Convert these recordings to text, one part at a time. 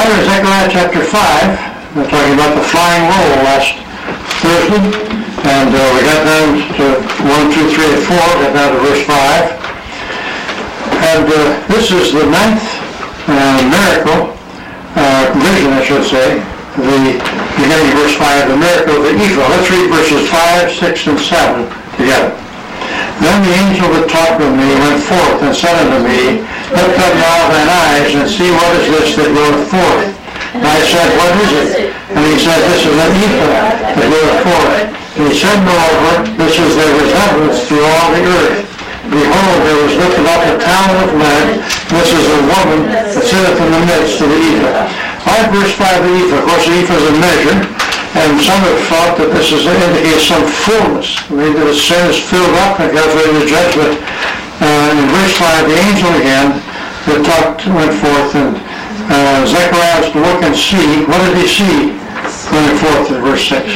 started Zechariah chapter 5. We're talking about the flying roll last Thursday. And we got down to 1, 2, 3, and 4. Got down to verse 5. And this is the ninth miracle, vision I should say, the beginning of verse 5, the miracle of the ephah. Let's read verses 5, 6, and 7 together. Then the angel that talked with me went forth and said unto me, Lift up now thine eyes and see what is this that goeth forth. And I said, What is it? And he said, This is an ephah that goeth forth. And he said, Moreover, this is their resemblance through all the earth. Behold, there was lifted up a town of lead. This is a woman that sitteth in the midst of the ephah. 5 verse 5 the ephah. Of course, the ephah is a measure. And some have thought that this indicates some fullness. Maybe the sin is filled up and God's ready to judge. But in verse 5, the angel again that went forth, and Zechariah was to look and see. What did he see going forth in verse 6?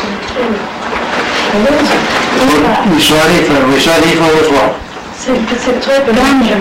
We saw an ephah. We said ephah was what? It's a type of measure.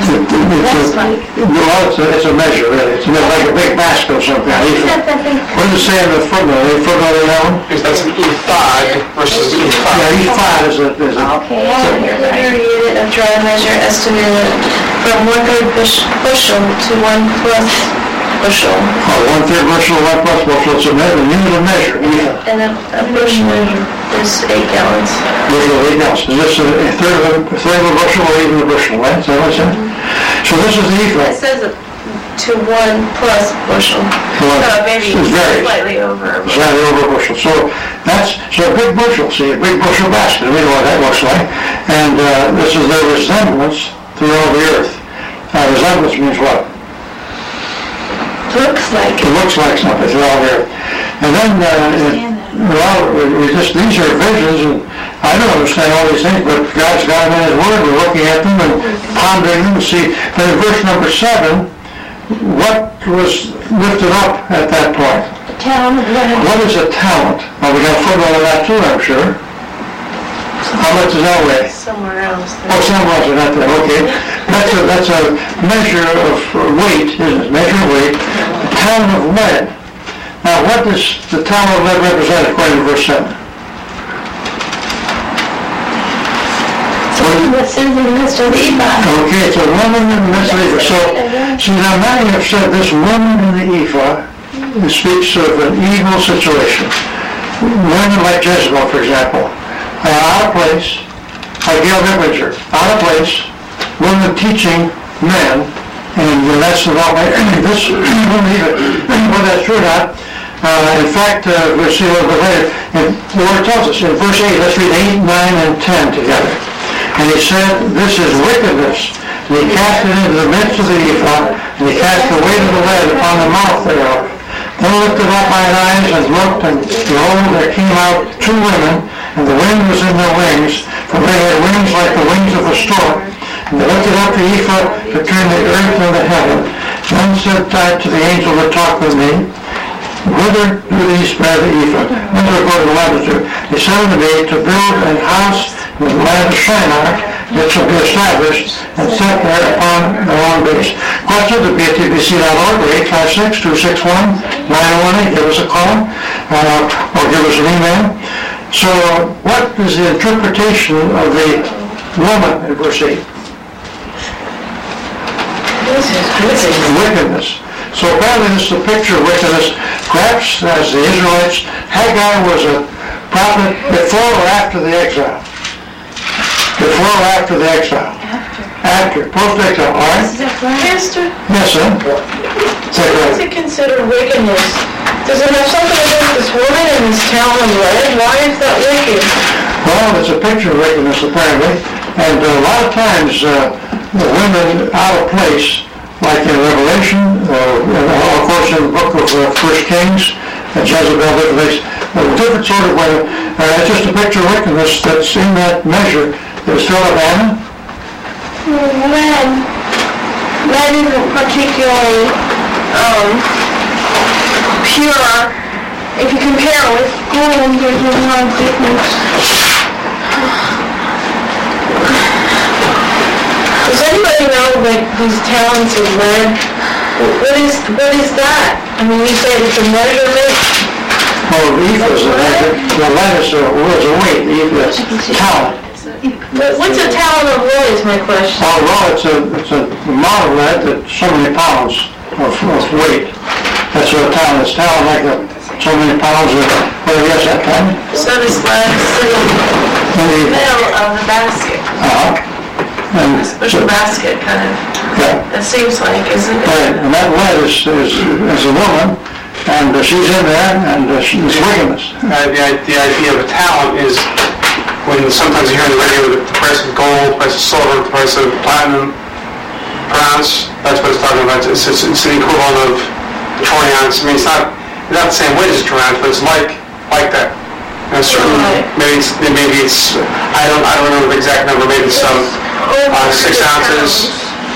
It's a measure, really. It's like a big basket or something. What does it say in the footnote? Any footnote in that one? Because that's an ephod versus ephod. Yeah, ephod is a Okay, unit of dry measure estimated from 1/3 bushel to 1+ bushel. 1/3 bushel, 1+ bushel. It's a unit of measure. And a bushel is 8 gallons. Bushel of 8 gallons. Is this a third of a bushel or even a bushel, right? Is that what it says? So this is the ephah. It says to 1+ bushel. Maybe slightly over a bushel. Slightly over a bushel. So a big bushel. See, a big bushel basket. We know what that looks like. And this is their resemblance through all the earth. Resemblance means what? Looks like. It looks like something through all the earth. And then these are visions, and I don't understand all these things, but God's got them in His Word. We're looking at them and pondering them to see. But in verse number 7, what was lifted up at that point? What is a talent? Well, we got a footnote on that too, I'm sure. How much does that weigh? Somewhere else. Oh, somewhere else, not there. Okay. That's a measure of weight, isn't it? Measure of weight. A talent of lead. Now, what does the talent of lead represent according to verse 7? What's in the midst of the ephah. Okay, it's a woman in the midst of the ephah. So, see, now many have said this woman in the ephah speaks of an evil situation. Women like Jezebel, for example, are out of place, like Gail Hippinger, out of place, women teaching men, and that's the law. This believe it, whether that's true or not. In fact, we'll see a little bit later. And the Lord tells us in verse 8, let's read 8, 9, and 10 together. And he said, This is wickedness. And he cast it into the midst of the ephah, and he cast the weight of the lead upon the mouth thereof. Then lifted up mine eyes and looked, and behold, there came out 2 women, and the wind was in their wings, for they had wings like the wings of a stork. And they lifted up the ephah between the earth and the heaven. Then said I to the angel that talked with me, Whither do these bear the ephah? Whither go to latitude? He said unto me, To build an house in the land of Shinar, it shall be established and set there upon the long base. Question to btbc.org, 856-261-9018. Give us a call or give us an email. So what is the interpretation of the woman in verse 8? Wickedness. So apparently this is a picture of wickedness. Perhaps as the Israelites, Haggai was a prophet before or after the exile? Before or after the exile? After. Post-exile, all right? Pastor? Yes, sir. So what is it considered wickedness? Does it have something to do with this woman and this talent of lead? Why is that wicked? Well, it's a picture of wickedness, apparently. And a lot of times, the women out of place, like in Revelation, of course in the book of 1 Kings, Jezebel, different sort of women. It's just a picture of wickedness that's in that measure. There's still a Anna? Lead isn't particularly pure. If you compare it with gold, there's a lot of difference. Does anybody know that these talents of lead, what what is that? I mean, you said it's a measurement. Well, the ephah is a measure, the lead is a weight, the ephah is talent. What's a talent of lead is my question. Oh, well, it's a amount of lead that so many pounds of weight. That's what a talent is. Talent like so many pounds of, what is that kind? So does lead sit in the middle of the basket. And Special basket, kind of. yeah. It seems like, isn't it? Right, and that lead is a woman, and she's in there, and she's wickedness. The idea of a talent is when sometimes you hear on the radio the price of gold, the price of silver, the price of platinum per ounce. That's what it's talking about. It's an equivalent of a troy ounce. I mean, it's not the same weight as a troy ounce, but it's like that. And certainly, maybe it's I don't remember the exact number. Maybe it's 6 ounces.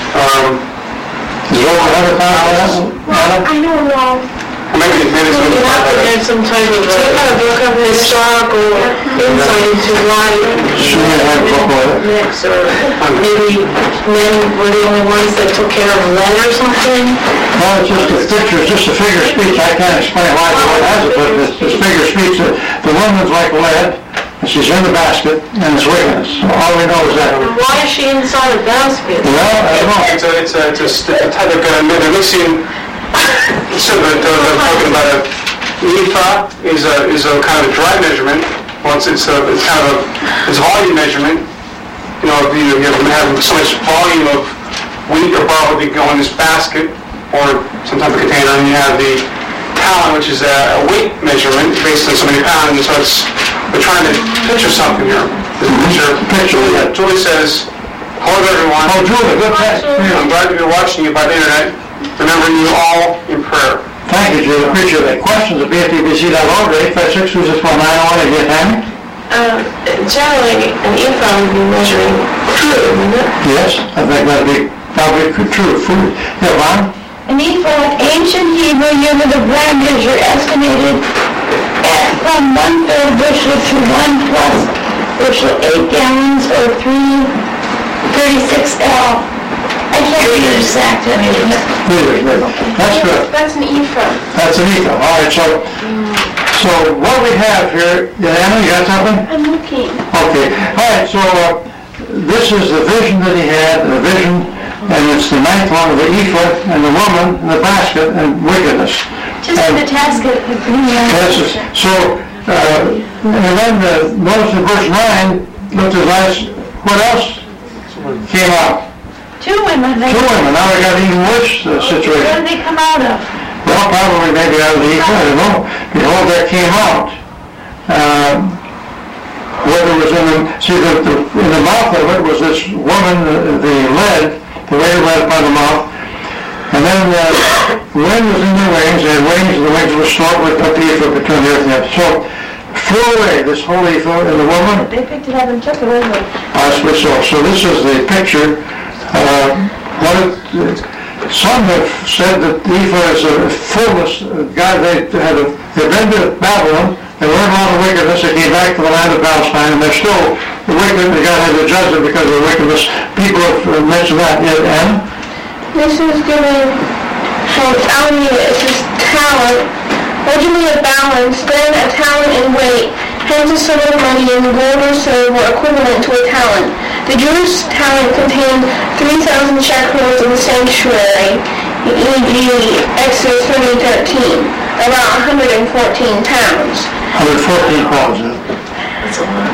Is it over 100 pounds? I don't know. Maybe it's You have to have some type of look up historical insight into why She may have a book with it. mix, or maybe men were the only ones that took care of lead or something. Well, it's just a picture, it's just a figure of speech. I can't explain why the Lord has it, but it's figure of speech. The woman's like lead, and she's in the basket, and it's wickedness. So all we know is that. And why is she inside a basket? Well, I don't know. It's a type of they're mixing. So they're talking about an ephah is a kind of a dry measurement. Well, it's kind of a volume measurement. You know, if you have so much volume of wheat or barley go in this basket or some type of container, and you have the talent, which is a weight measurement based on so many pounds. And so we're trying to picture something here. Picture. Julie says, hello everyone. Oh, Julie, good thanks. I'm glad to be watching you by the internet. Remembering you all in prayer. Thank you, Julie. Appreciate that. Questions at bftbc.org, 856-261-901, if you have any? Generally, an ephah would be measuring true, wouldn't it? Yes, I think that'd be true. Food. Yeah, Ron? An ephah, ancient Hebrew unit of land measure estimated at from 1/3 bushel to 1+ bushel, 8 gallons or 336 L. I can't read it exact measurement. That's good. That's an ephah. That's an ephah. All right, so what we have here, Anna, you got something? I'm looking. Okay. All right, so this is the vision that he had, and it's the 9th one of the ephah and the woman in the basket and wickedness. Just in the basket. Yes, so, and then notice in verse 9, look at last, what else came out? 2 women. Two women. Now we got even worse Where situation. did they come out of? Well, probably maybe out of the ephah, I don't know. Behold, there came out. Whether it was in the mouth of it was this woman, the lead, the weight of lead upon the mouth. And then the wind was in the wings, and the wings were short with up the ephah between the earth and the earth. So, flew away this whole ephah and the woman. They picked it up and took it with them. Possibly so. So this is the picture. Some have said that the ephah is a fullness. They've been to Babylon, they learned a lot of wickedness, they came back to the land of Palestine, and they're still wicked. God had to judge them because of the wickedness. People have mentioned that. And This is given from Almeida. It says talent. Originally a balance, then a talent in weight. Hence a sum of money in gold or silver equivalent to a talent. The Jewish talent contained 3,000 shekels in the sanctuary, e.g. Exodus 30:13, about 114 pounds. 114 pounds. That's a lot.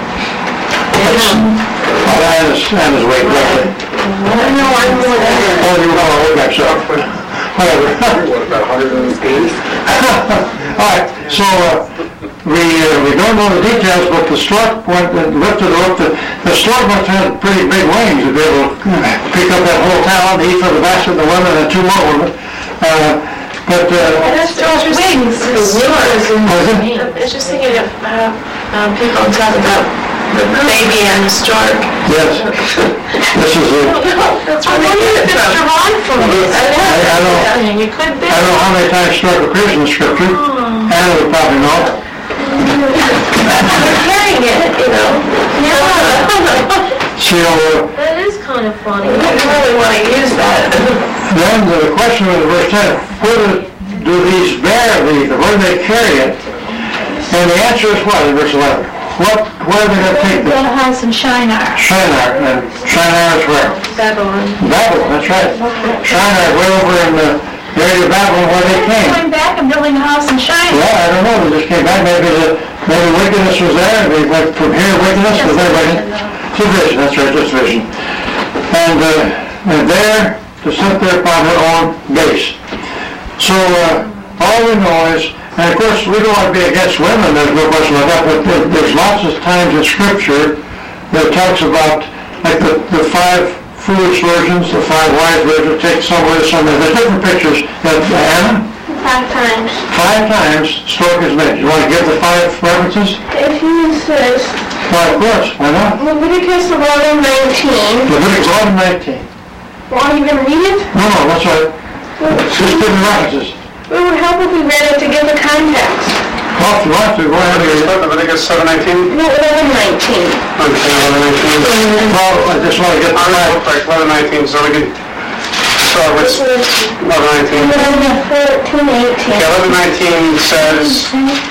And his weight, roughly. No, I'm more than that. Oh, you know, okay, so, whatever. What, about 180? All right, so we don't know the details, but the stork went and lifted her up. The stork must have had pretty big wings to be able to pick up that whole talent, eat for the basket, the women, and 2 more women. That's stork's wings. It's just thinking of people talk about the baby and the stork. Yes, this is a... That's where they get it derived from. I know. You could be. I don't know how many times stork appears in the scripture. Anna would probably know. They're carrying it, you know. Yeah. So, That is kind of funny. I really want to use that. Then the question was verse 10, where do these bear thee? Where do they carry it? And the answer is what in verse 11? Where are they going to take Build this? a house in Shinar. Shinar, and Shinar is where? Babylon. Babylon, that's right. Shinar is way over in the area of Babylon where they came. Going back and building a house in Shinar. Yeah, I don't know, they just came back, maybe wickedness was there, they went from here, wickedness was there, but it's a vision, that's right, just vision. And there, to sit there upon her own base. So, all we know is, and of course, we don't want to be against women, there's no question about that, but there's lots of times in Scripture that talks about, like the 5 foolish virgins, the 5 wise virgins, take somewhere, there's different pictures. Anna? 5 times. 5 times stork is made. You want to give the 5 references? If you insist. Why, of course. Why not? Leviticus 11:19. Leviticus 11:19. Want to even read it? No, that's right. Just give the references. It would help if we read it to give the context. Well, if you want to, go ahead and read it. Leviticus 7:19? No, 11:19. Okay, 11:19. Well, I just want to get the I'm going to 5. look like 11:19, so we can start with 11:19. 14:18. Okay, 11:19 says,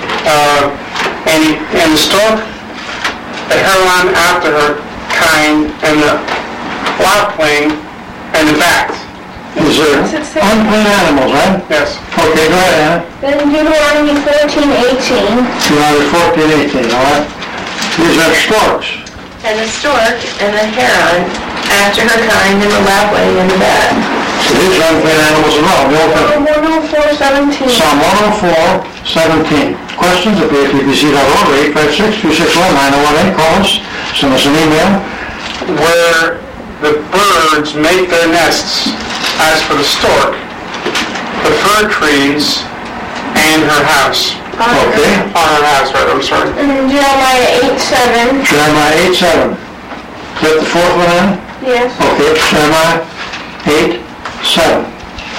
and the stork, the heron after her kind, and the lapwing, and the bat. These are unclean animals, right? Yes. Okay, go ahead, Anna. Then Deuteronomy 14:18. Deuteronomy 14:18, all right? These are storks. And the stork and the heron after her kind and the lapwing and the bat. So these are unclean animals as well. The Old Testament. Psalm 104:17. Psalm 104:17. Questions at BAPBC.org, 856-261-9018. Call us, send us an email. Where the birds make their nests, as for the stork, the fir trees, and her house. Okay. On her house, right, I'm sorry. And Jeremiah 8:7. Jeremiah 8:7. Is that the 4th one, Anna? Yes. Okay, Jeremiah 8:7.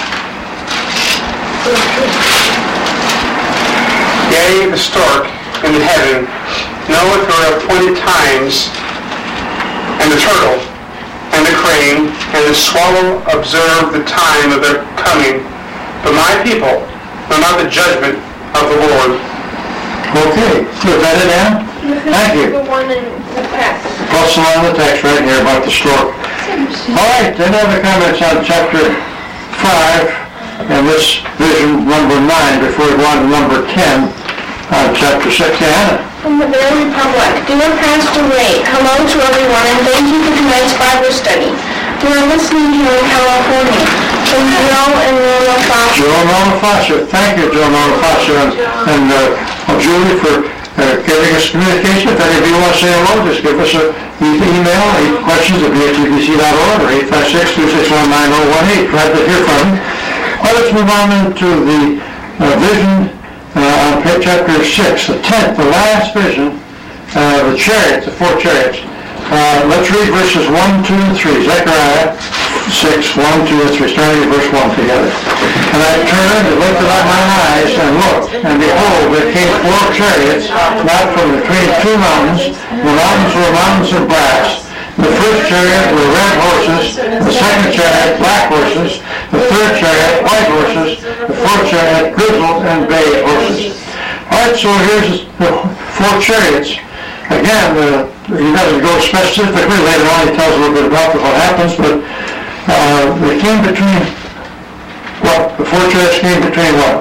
Yea, the stork in the heaven knoweth her appointed times, and the turtle, and the crane, and the swallow observe the time of their coming. But my people know not the judgment of the Lord. Okay, so is that it, Anna? Thank you. The one in the text. Plus along the text right here about the stork. All right, any other comments on chapter 5 and this vision number 9 before we go on to number 10 on chapter 6? Anna? From the Bear Republic. Dear Pastor Ray, hello to everyone and thank you for tonight's Bible study. We are listening here in California. From Joe and Lola Foster. Joe and Lola Foster. Thank you, Joe and Lola Foster, and Julie for giving us communication. If any of you want to say hello, just give us an email, questions at BATBC.org or 856-261-9018. Glad to hear from you. Well, let's move on into the vision on chapter 6, the 10th, the last vision, the chariots, the 4 chariots. Let's read verses 1, 2, and 3. Zechariah 6, 1, 2, and 3. Starting at verse 1 together. And I turned and lifted up mine eyes and looked, and behold, there came 4 chariots, not from between 2 mountains. The mountains were mountains of brass. The first chariot were red horses, the second chariot black horses, the third chariot white horses, the fourth chariot grizzled and bay horses. All right, so here's the 4 chariots. Again, he doesn't go specifically. Later on, he tells a little bit about what happens, but they came between what? The 4 chariots came between what?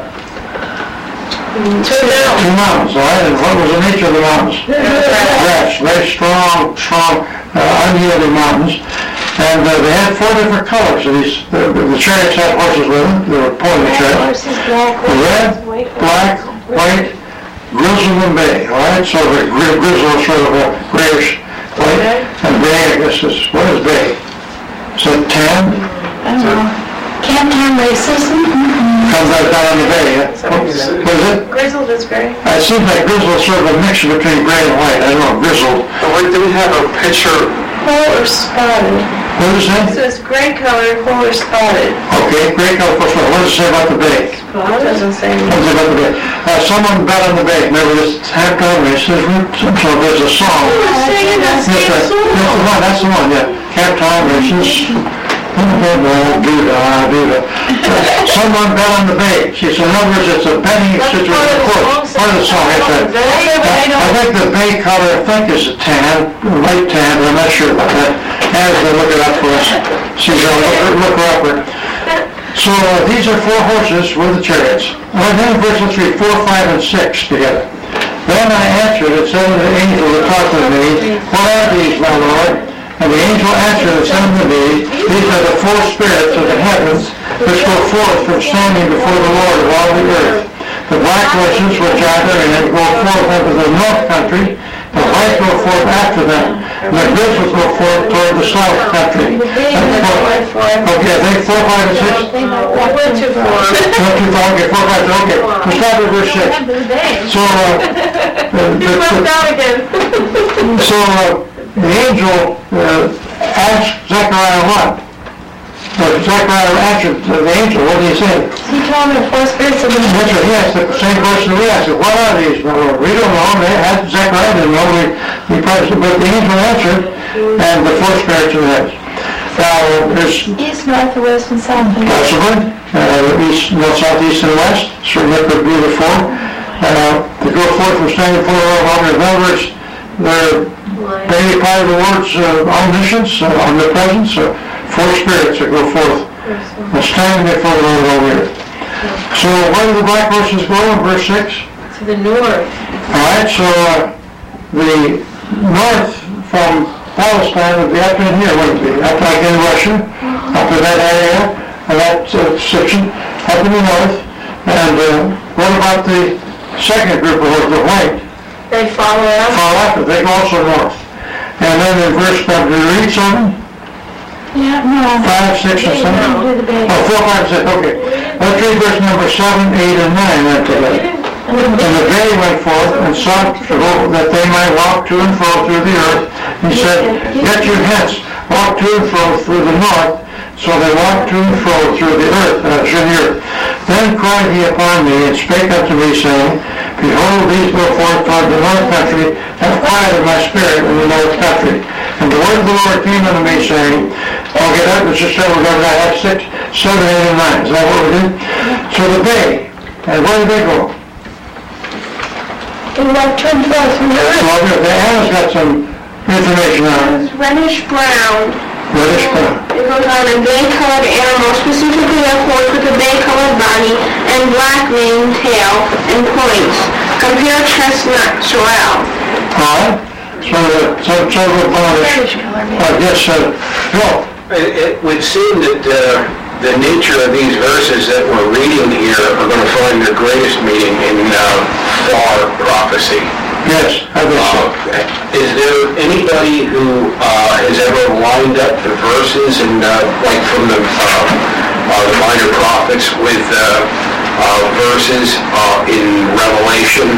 2 mountains, all right? And what was in each of the mountains? Grass. Very strong, unyielding mountains. And they had 4 different colors. The chariots had horses with them. They were pulling the chariots. Red, black, white, grizzled and bay, all right? So the grizzle is sort of a grayish white, and bay, I guess, what is bay? Is that tan? I don't know. Can't tan racism? Comes out down on the bay, yeah? What is it? Grizzled is gray. It seems like grizzle is sort of a mixture between gray and white. I don't know, grizzled. But wait, did we have a picture? Whole or spotted? What is that? So it's gray color, whole or spotted. Okay, gray color, first one. What does it say about the bay? Well, it doesn't say What does it say about the bay? someone bet on the bay. Remember this halftime race? So there's a song. Singing that That's same right. song. That's the one, yeah. Halftime races. Someone bet on the bay. See, so in other words, it's a betting situation. Part of the song, that's right. I think the bay color, I think is a tan, light tan, but I'm not sure about that. As they look it up for us. She's gonna look her up. So these are 4 horses with the chariots. And then verses 3, 4, 5, and 6 together. Then I answered and said to the angel that talked with me, what are these, my Lord? And the angel answered and said unto me, these are the 4 spirits of the heavens, which go forth from standing before the Lord of all the earth. The black horses which are therein go forth into the north country, the white go forth after them, and the good will go forth toward the south country. Okay, I think 4, 5, and 6? Went too far. Okay, 4, 5, okay. Let's start with verse 6. So, You left out again. the angel asked Zechariah what? Zechariah answered the angel, what did he say? He told me 4 spirits of the That's right, he asked the same question we asked. What are these, my Lord? We don't know. Zechariah didn't know. We probably said, but the angel answered, and the 4 spirits of the heavens. Now, there's East, north, west, and south. possibly east, north, south, east, and west. Certainly could be the 4. To go forth from standing before the Lord, in other words, they apply the words omniscience, omnipresence, 4 spirits that go forth and stand before the Lord of all the earth. So where do the black horses go in verse 6? To the north. All right, so the north from Palestine would be up in here, wouldn't it be? Up like in Russia, up in that area, that section, up in the north. And what about the second group of horses, the white? They follow after. Follow after, they go also north. And then in verse, did you read something? Yeah, no. 5, 6, and 7? Oh, 4, 5, 6, okay. Let's read verse number 7, 8, and 9 then together. And the day went forth and sought to go that they might walk to and fro through the earth. He said, get you hence, walk to and fro through the north. So they walked to and fro through the earth, Then cried he upon me and spake unto me, saying, behold, these go forth toward the north country, and quieted my spirit in the north country. And the word of the Lord came unto me, saying, okay, that was just we're going to have 6, 7, 8, and 9. Is that what we did? So the bay, and where did they go? They walk to and fro through the earth. Well, Anna's got some information on it. It's reddish brown. Reddish brown. It goes on a bay-colored animal, specifically a horse with a bay-colored body and black mane, tail, and points. Compare chestnut sorrel. All right. So the Reddish color, I guess, Bill. It would seem that the nature of these verses that we're reading here are going to find their greatest meaning in far prophecy. Yes, I guess so. Is there anybody who has ever lined up the verses and like from the minor prophets with verses in Revelation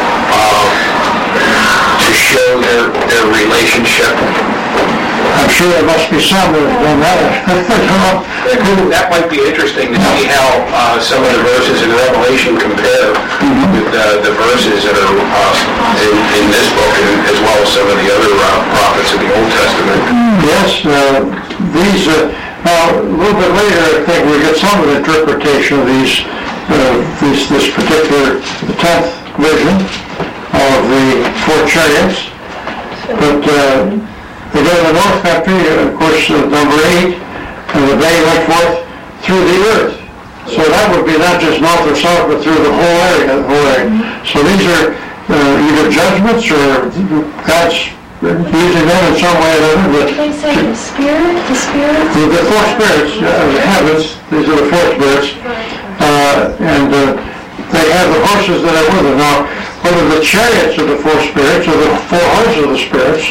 to show their relationship? I'm sure there must be some that have done that. That might be interesting to see how some of the verses in Revelation compare with the verses that are in this book, and as well as some of the other prophets in the Old Testament. Yes, these, now a little bit later, I think we get some of the interpretation of this particular, the 10th vision of the 4 chariots. But they go to the north country, of course, number 8, and the bay went forth through the earth. So that would be not just north or south, but through the whole area. So these are either judgments or God's using them in some way or another. They say the spirit? The 4 spirits of the heavens, these are the 4 spirits, and they have the horses that are with them. Now, whether the chariots are the 4 spirits or the 4 horses of the spirits,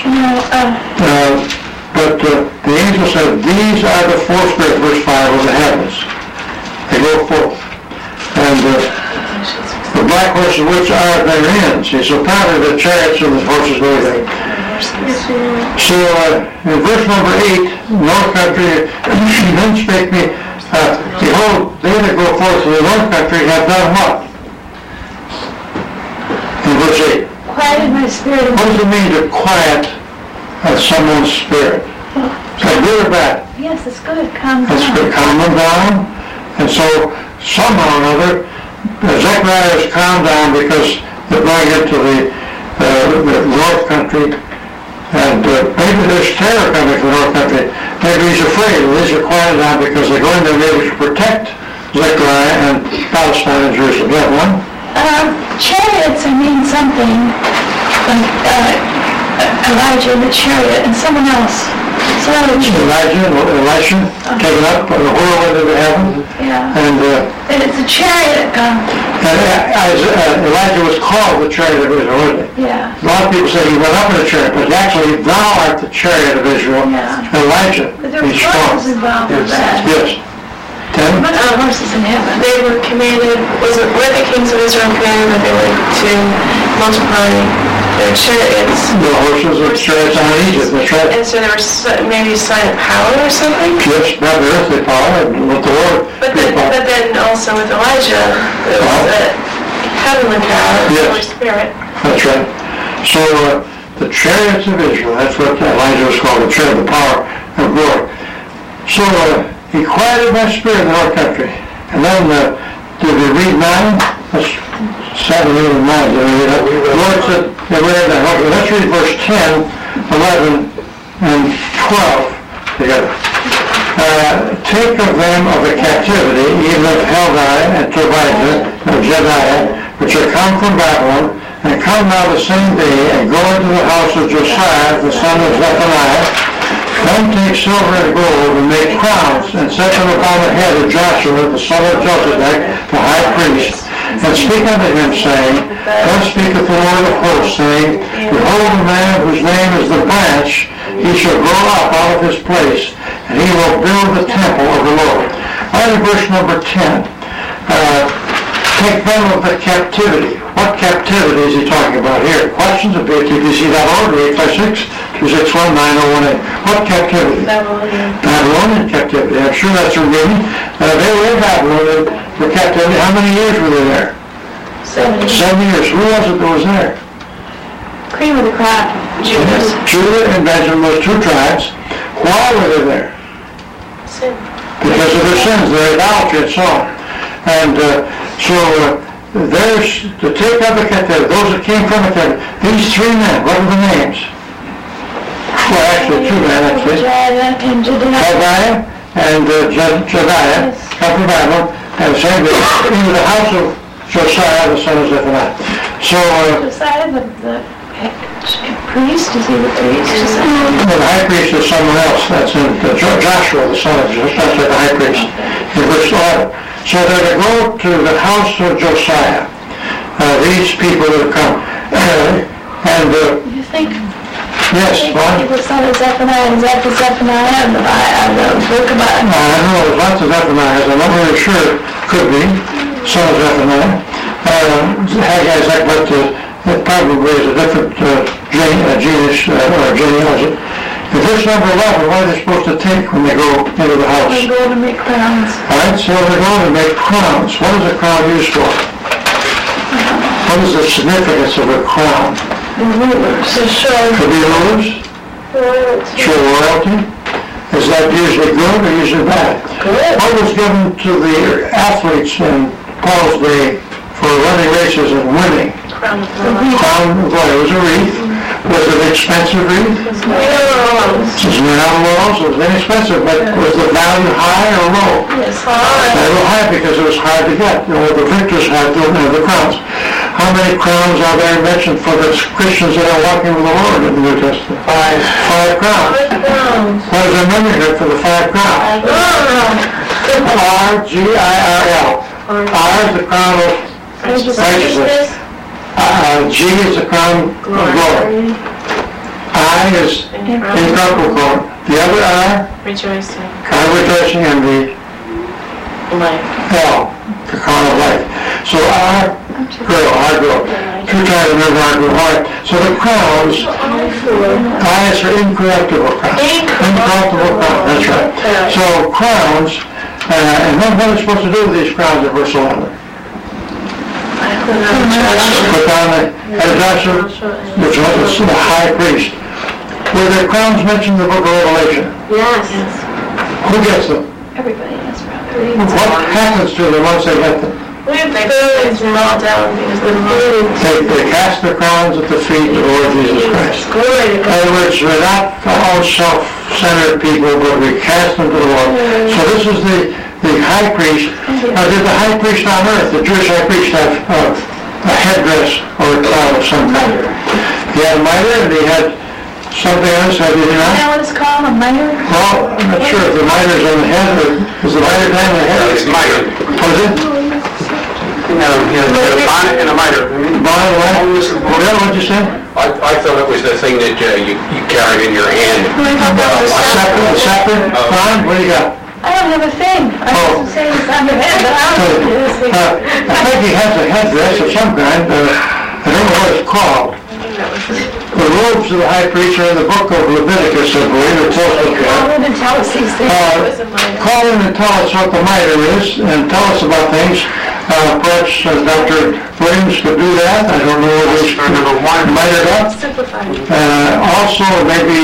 but the angel said, these are the 4 spirits, verse 5, of the heavens. They go forth. And the black horses which are therein. See, so apparently the chariots and the horses go there. So in verse number 8, north country, then spake me, behold, they that go forth to the north country have done what? In verse 8. Quieted my spirit. What does it mean to quiet someone's spirit? Is that good or bad? Yes, it's good. Calm That's down. good. Calm them down. And so, somehow or another, Zechariah is calmed down because they're going into the north country, and maybe there's terror coming from the north country. Maybe he's afraid. At least they're quieted down because they're going there maybe to protect Zechariah and Palestine and Jerusalem. You have one? Chariots, I mean something. Elijah in the chariot and someone else. Elijah and Elisha taken up on the whirlwind into heaven. Yeah. And It's a chariot. Elijah was called the chariot of Israel, wasn't he? Yeah. A lot of people say he went up in a chariot, but actually, thou art the chariot of Israel. Yeah. Elijah, But there were he's strong. horses involved with that. Yes. Ten? But there were horses in heaven. They were commanded, were the kings of Israel commanded that they were to multiply their chariots? The horses of chariots on Egypt, that's right. And so there was maybe a sign of power or something? Yes, not the earthly power, and with the Lord. But then also with Elijah, there was a heavenly power, the Yes. Holy Spirit. That's right. So the chariots of Israel, that's what Elijah was called, the chariot, the power of glory. So he quieted my spirit in the north country. And then, did we read 9? That's 7, 8, and 9. Did we read that? The Lord said, they read that. Okay, let's read verse 10, 11, and 12 together. Take of them of the captivity, even of Heldai and Tobiah and Jediah, which are come from Babylon, and come now the same day, and go into the house of Josiah, the son of Zephaniah. Then take silver and gold, and make crowns, and set them upon the head of Joshua, the son of Josedek, the high priest, and speak unto him, saying, Thus speaketh the Lord of hosts, saying, Behold, a man whose name is the branch, he shall grow up out of his place, and he will build the temple of the Lord. On verse number 10, take them of the captivity. What captivity is he talking about here? Questions of it. Did you see that order? 856, 261, 9018. What captivity? Babylonian captivity. I'm sure that's a meaning. They were in Babylon for captivity. How many years were they there? 7 years. Who was it that was there? Cream of the crop. Judah and Benjamin, those two tribes. Why were they there? Sin. Because of their sins, their idolatry and so on. And there's to take up the captivity, those that came from the captivity. These three men, what are the names? Well, actually, two men, actually. Tobiah and Jediah come from Babylon, and same day, into the house of Josiah, the son of Zephaniah. So, Josiah, the priest, is he the priest? the high priest is someone else. That's in Joshua, the son of Josiah, that's like the high priest, in verse 11. So they're to go to the house of Josiah, these people that have come. You think? Yes, what? The son of Zephaniah, is that the Zephaniah of the book about? I don't know, there's lots of Zephaniahs. I'm not really sure. Could be. Son of Zephaniah. Haggai's like, but it probably is a different genus or genealogy. In verse number 11, what are they supposed to take when they go into the house? They go to make crowns. All right, so they're going to make crowns. What is a crown used for? What is the significance of a crown? The rulers. To show Could be rulers, show royalty. Is that usually good or usually bad? Good. What was given to the athletes in Paul's day for running races and winning? Crown of Crown of glory. It was a wreath. Was it an expensive wreath? It was made out of laurels. It was inexpensive, but was the value high or low? Yes, A little high because it was hard to get. The victors had the crowns. How many crowns are there mentioned for the Christians that are walking with the Lord in the New Testament? 5 crowns. What is the memory here for the 5 crowns? R-G-I-R-L. R is the crown of righteousness. G is the crown of glory. I is incorruptible glory. The other R, rejoicing. crown of rejoicing, and the Life. L, the crown of life. So R, girl. 2 times the number R, girl. All right. So the crowns, I is for incorruptible crown. Incorruptible crown, that's right. So crowns, and then what are they supposed to do with these crowns in verse 11? Put down the Eleazar, which was the high priest. Were their crowns mentioned in the book of Revelation? Yes. Who gets them? Everybody has probably. What happens to them once they get them? We have food and all down because the food. They cast their crowns at the feet of the Lord Jesus Christ. Glory to In God. other words, we're not all self-centered people, but we cast them to the Lord. So this is the high priest. Now, did the high priest on earth, the Jewish high priest, have a headdress or a crown of some kind? He had a mitre and he had something else, did he You not? know what it's called, a mitre? Well, I'm not sure if the mitre's on the head or is the mitre down the head? It's mitre. Was it? He has a bonnet and a mitre. Bonnet, what? Yeah, what'd you say? I thought it was the thing that you carried in your hand. A scepter? Ron, what do you got? I don't have a thing. I wasn't saying it's on your head, but I don't do this thing. I think he has a headdress of some kind. I don't know what it's called. The robes of the high priest are in the book of Leviticus, I believe, or close to Call that. in and tell us these things. Call in and tell us what the mitre is, and tell us about things. Perhaps Dr. Williams could do that. I don't know if he's mitred up. Also, maybe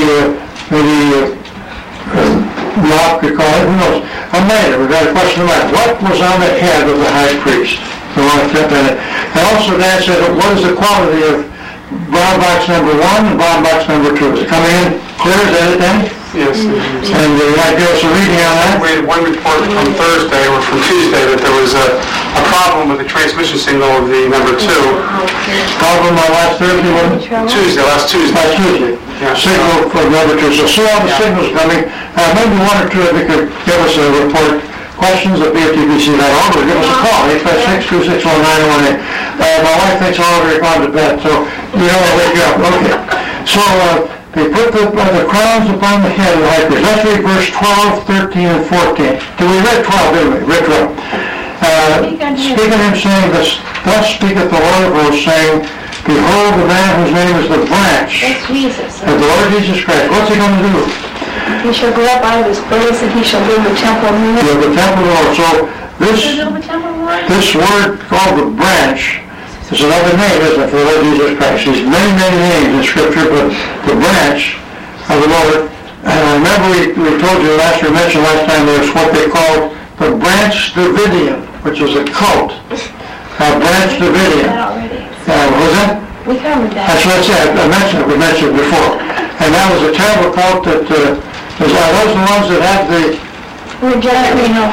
Rob could call it, who knows? A mitre, we've got a question about what was on the head of the high priest. We want to flip in it. And also Dan said, what is the quality of brown box number 1 and brown box number 2? Is it coming in clear, is that it then? Yes. And you might give us a reading on that? We had one report from Thursday or from Tuesday that there was a problem with the transmission signal of the number 2. Problem on last Thursday, wasn't it? Last Tuesday. Last Tuesday. Yeah. Signal for number 2. So see all the signals coming. Maybe one or two of you could give us a report. Questions at BFTBC.org or give us a call, 856-261-918. My wife thinks I've already gone to bed, so you know I'll wake you up. Okay. So they put the crowns upon the head of the high priest. Let's read verse 12, 13, and 14. We read 12, didn't we? Read 12. Speaking of him saying, thus speaketh the Lord of hosts, saying, Behold, the man whose name is the branch That's Jesus. of the Lord Jesus Christ. What's he going to do? He shall go up out of his place and he shall build the temple of the Lord. The temple of the Lord. So this Build the temple of the Lord? This word called the branch is another name, isn't it, for the Lord Jesus Christ. There's many, many names in Scripture, but the branch of the Lord, and I remember we told you we mentioned last time there's what they called the Branch Davidian, which is a cult. Branch Davidian. That already. What was that? We covered that. That's what I said. We mentioned it before. And that was a terrible cult that, are those the ones that have the, We're just, you know.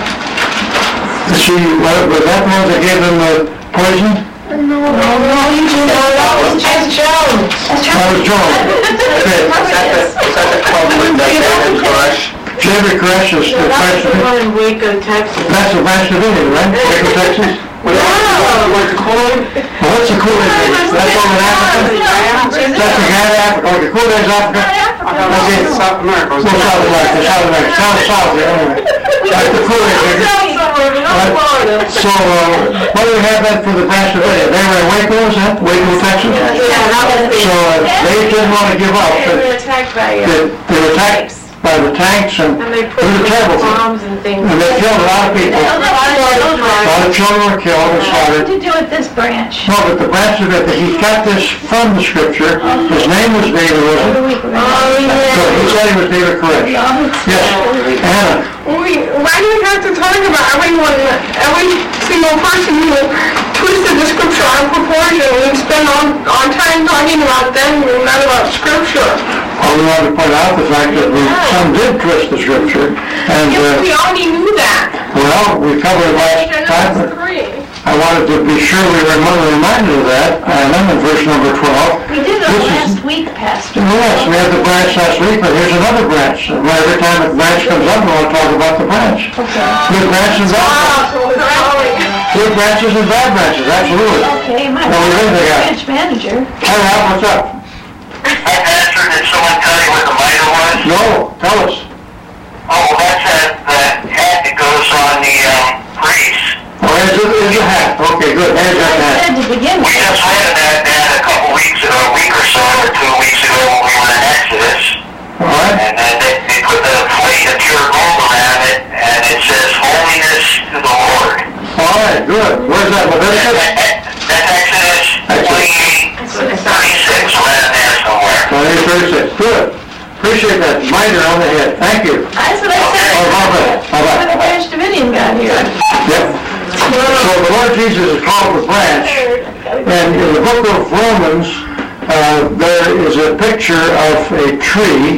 was that the ones that gave them the poison? No, you do. No, that was just Jones. That was Joan. Okay. Is that the club with David Koresh? David Koresh is the Branch Davidian. in Waco, Texas. That's the Branch Davidian, right? Waco, Texas? Like the Kool-Aid? Well, what's the Kool-Aid? That's over in Africa? That's the guy in Africa. Okay, Kool-Aid's Africa? Okay. South America. Well, South America, South America. South, yeah, anyway. Like the Kool-Aid, baby. So, what do we have then for the Branch Davidian? They were in Waco, is that? Waco, Texas? So, they didn't want to give up. They were attacked by They were attacked by the tanks and they it put was a terrible thing. bombs and things. And they killed a lot of people. A lot of children were killed and What slaughtered. to do with this branch? No, but the branch of it, he got this from the Scripture. His name was David, wasn't it? So he said he was David Koresh. Yes. Anna. Why do we have to talk about every single person who twisted the Scripture out of proportion? We spend on time talking about them and not about Scripture. Well, we want to point out the fact that some did twist the Scripture. And, We already knew that. well, we covered it last time, but I wanted to be sure we were reminded of that. And then in verse number 12. We did it This is- last week, Pastor. Yes, we had the branch last week, but here's another branch. And every time a branch comes up, we want to talk about the branch. Good branches and bad branches. Good branches and bad branches, absolutely. Okay, my Well, we really got- branch manager. Hey, Rob, what's up? Hi, Pastor, did someone tell you what the mitre was? No, tell us. Oh, that's the hat that goes on the priest. Oh, it's a hat. Okay, good. There's that I hat. said to begin We with. just read that a couple weeks ago, a week or so, or 2 weeks ago when we were in Exodus. All right. And then they put the plate of pure gold around it, and it says, Holiness to the Lord. All right, good. Where's that, Leviticus? That's 36, good. Appreciate that, minor on the head, thank you. That's what I said. Oh, how about When the Branch Davidian got here. Yep. So the Lord Jesus is called the branch, and in the book of Romans, there is a picture of a tree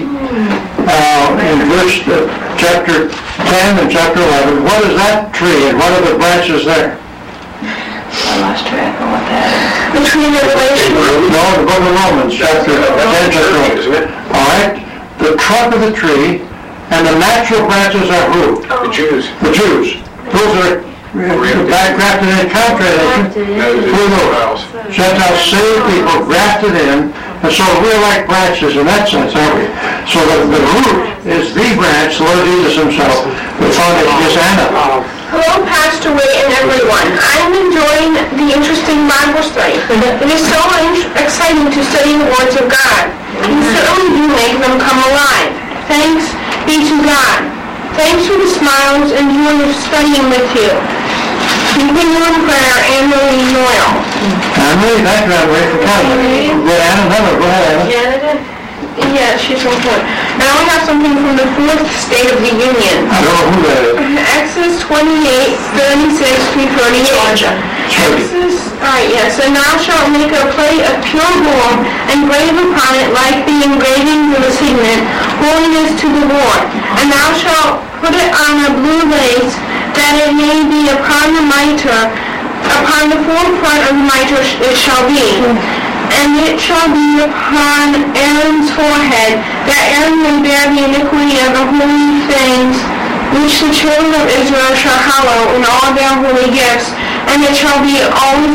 in verse chapter 10 and chapter 11. What is that tree, and what are the branches there? I lost track of what that is. The tree of Revelation. No, the book of Romans, chapter 10, chapter 11. All right, the trunk of the tree, and the natural branches are who? The Jews. The Jews. Those are grafted in contrary to those. Gentiles, saved people, grafted in, and so we're like branches in that sense, aren't we? So the root is the branch, the Lord Jesus himself. The foundation is Anna. Hello, Pastor Ray and everyone. I'm enjoying the interesting Bible study. It is so exciting to study the words of God. You certainly do make them come alive. Thanks be to God. Thanks for the smiles and joy of studying with you. Continue in prayer, Anne-Marie Noel. Anne-Marie, thank you, Anne-Marie, for coming. Go ahead, Anna. Go ahead, Anna. Yeah, she's from Florida. Now we have something from the fourth State of the Union. I don't know who that is. Exodus 28, 36 through 38. Georgia. Exodus, alright, yes. And thou shalt make a plate of pure gold, and grave upon it like the engravings of a signet, holiness to the Lord. And thou shalt put it on a blue lace, that it may be upon the mitre, upon the forefront of the mitre it shall be. And it shall be upon Aaron's forehead, that Aaron may bear the iniquity of the holy things which the children of Israel shall hallow in all their holy gifts. And it shall be always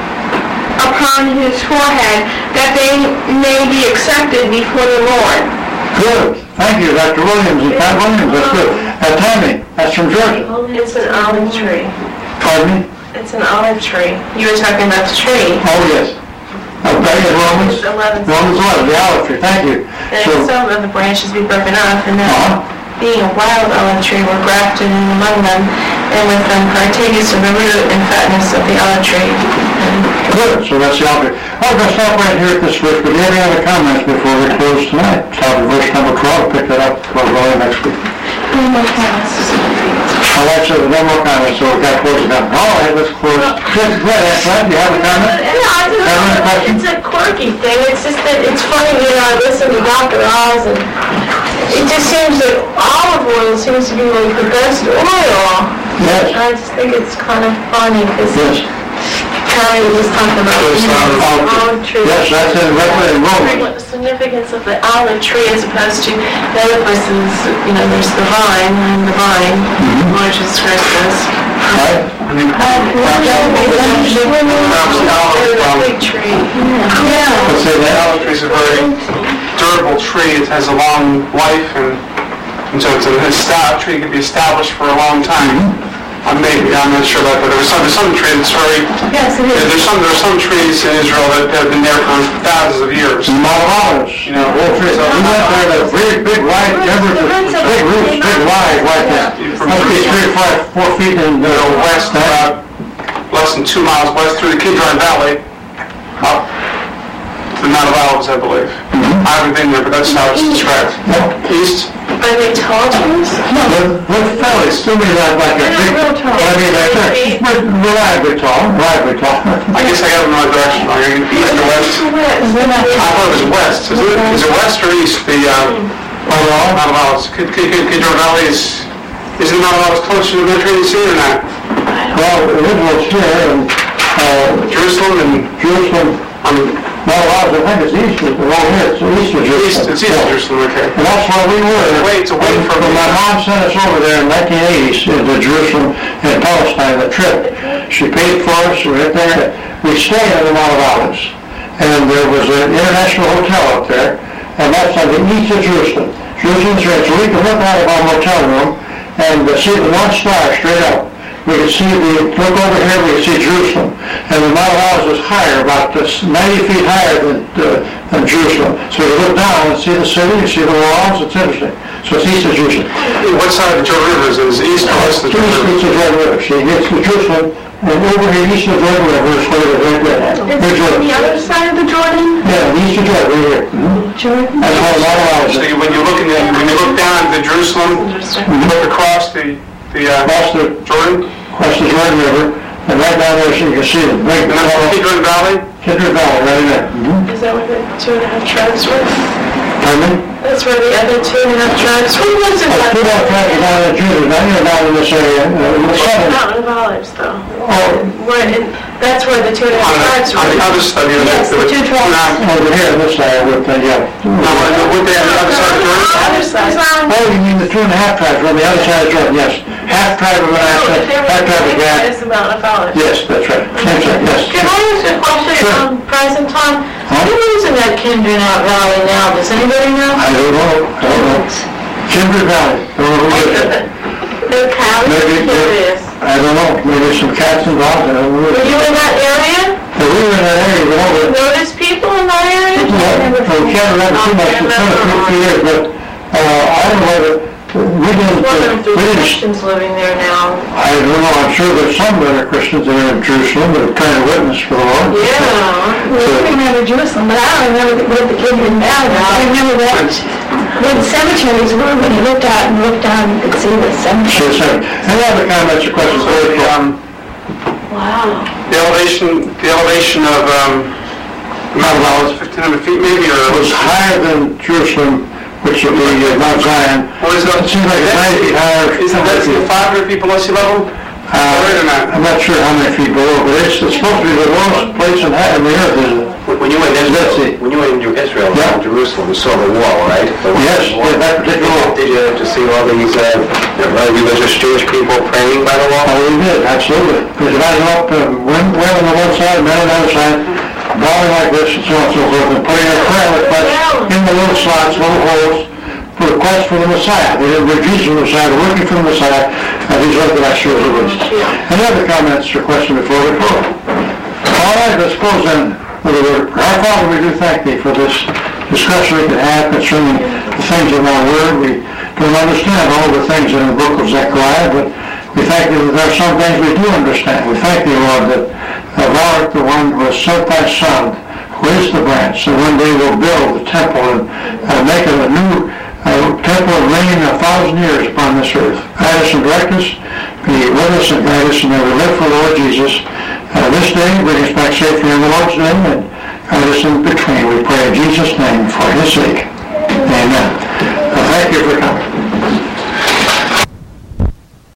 upon his forehead, that they may be accepted before the Lord. Good. Thank you, Dr. Williams and Pat Williams. That's good. Tammy, that's from Georgia. It's an olive tree. Pardon me? It's an olive tree. You were talking about the tree. Oh, yes. Okay, Romans 11, the olive tree, thank you. And some of the branches be broken off, and then being a wild olive tree were grafted in among them, and with them partakers of the root and fatness of the olive tree. Good, so that's the olive tree. I'm going to stop right here at this verse, but do you have any other comments before we close tonight? Start at verse number 12, pick that up, we'll go in next week. No more comments. All right, so no more comments, so we've got to close it down. All right, let's close. Good, Antoine, do you have a comment? It's a quirky thing. It's just that it's funny, I listen to Dr. Oz, and it just seems that olive oil seems to be like the best oil. Yes. I just think it's kind of funny, because Connie was just talking about olive tree. Yes, that's in Romans. What the significance of the olive tree as opposed to the other places, there's the vine, and the vine, Lord Jesus Christ does. Right? Big tree. Let's say The that. olive tree is a very durable tree. It has a long life, and so it's a tree that can be established for a long time. I'm not sure about that, but there's some tree that's very... Yes, it is. There's some trees in Israel that have been there for thousands of years. Mount Olives, whole tree. We went there, that big wide, remember, big roots, big wide like that. Must be 3 or 4 feet in the West, about less than 2 miles west through the Kidron Valley, up to the Mount of Olives, I believe. I haven't been there, but that's how it's described. East. Are they tall trees? We're fairly, still be like a big, reliably tall. I guess I got it in the right direction. Are you east or west? I thought it was west. Is it west or east? The Mount of Olives. Kidron Valley isn't the Mount of Olives closer to the Mediterranean Sea or not? Well, it was here, and Jerusalem. Mount Olives, I think it's east, right here, it's east of Jerusalem. It's east of Jerusalem, okay. And that's where we were. It's away from... My mom sent us over there in 1980 to Jerusalem and Palestine, the trip. She paid for us, we went there, we stayed in the Mount of Olives. And there was an international hotel up there, and that's on the east of Jerusalem. Jerusalem's right, so we could look out of our motel room and see the North Star straight up. We could see, look over here, we could see Jerusalem. And the Mount of Olives was higher, about 90 feet higher than Jerusalem. So you look down and see the city, you see the walls, it's interesting. So it's east of Jerusalem. What side of the Jordan River is it? Is it east or west of the Jordan River? East of Jordan River. So you get to Jerusalem, and over here east of Jordan River is where they're right there. It's on the other side of the Jordan? Yeah, east of Jordan, right here. That's what a lot of houses. So when you look down at Jerusalem, you look across the Across the Jordan, River, and right down there, so you can see the big, and that's the Kidron Valley. Kidron Valley, right there. Is that where the 2.5 tribes were? Pardon me? That's where the other 2.5 tribes, who lives in I that? put out traffic down in Judah, now you're down in this area, in the southern. Mountain of Olives, though. Oh, That's where the 2.5 tribes On the were. other side, Yes, the two tribes. over here, this side, with, yeah. Would they on the other side of Jordan? The other side. Oh, you mean the 2.5 tribes on the other side of Jordan, yes. Half tribe of No, Manasseh, if they were half tribe of Gad. it's the Mountain of Olives. Yes, that's right, that's right, yes. Can I ask a question, Sure. President Tom? Huh? Who lives in that Kindred Out Valley now? Does anybody know? I don't know. Kindred Valley, I don't know who lives there. Their cows? Maybe, There is. I don't know, maybe some cats involved, I don't know. Were you in that area? But we were in that area, we know that. Notice people in that area? We can't remember too much, it's been a few years, but, I don't know that, we Wondering if there's didn't, Christians living there now. I don't know, I'm sure there's some that are Christians that are in Jerusalem that are trying to witness for the Lord. Yeah. We remember Jerusalem, but I don't remember what the Kidron Valley was. I remember that where the cemeteries were, when you looked out and looked down, you could see the cemetery. Sure. Any other comments or questions? Wow. The elevation of Mount Olives, 1,500 feet maybe, It was or higher than Jerusalem, which would be Mount Zion. what is It seems like it's 90 feet higher. Isn't that 500 feet below sea level? Right or not? I'm not sure how many feet below, but it's supposed to be the lowest place in the earth, isn't it? When you were in Israel, Yeah. Jerusalem, you saw the wall, right? Yes, yeah, that particular wall. Did you have to see all these very religious Jewish people praying by the wall? Oh, we did, absolutely. Because if I go up, women on the one side, men on the other side, bowing like this and so on and so forth, and putting their prayer requests in the little slots, little holes, for requests for the Messiah. They didn't bring Jesus for the Messiah, they're looking for the Messiah, and these Orthodox Jews are witnesses. Any other comments or questions before we vote? All right, let's close then with a word. Our Father, we do thank Thee for this discussion we can have concerning the things in our Word. We don't understand all the things in the book of Zechariah, but we thank Thee that there are some things we do understand. We thank Thee, Lord, that Thou art the one who has sent Thy Son, who is the branch, and one day will build the temple and make it a new temple and reign 1,000 years upon this earth. Guide us and direct us, be with us and guide us, and may we live for the Lord Jesus. This day, bring us back safely in the Lord's name, and guide us in between. We pray in Jesus' name for His sake. Amen. Thank you for coming.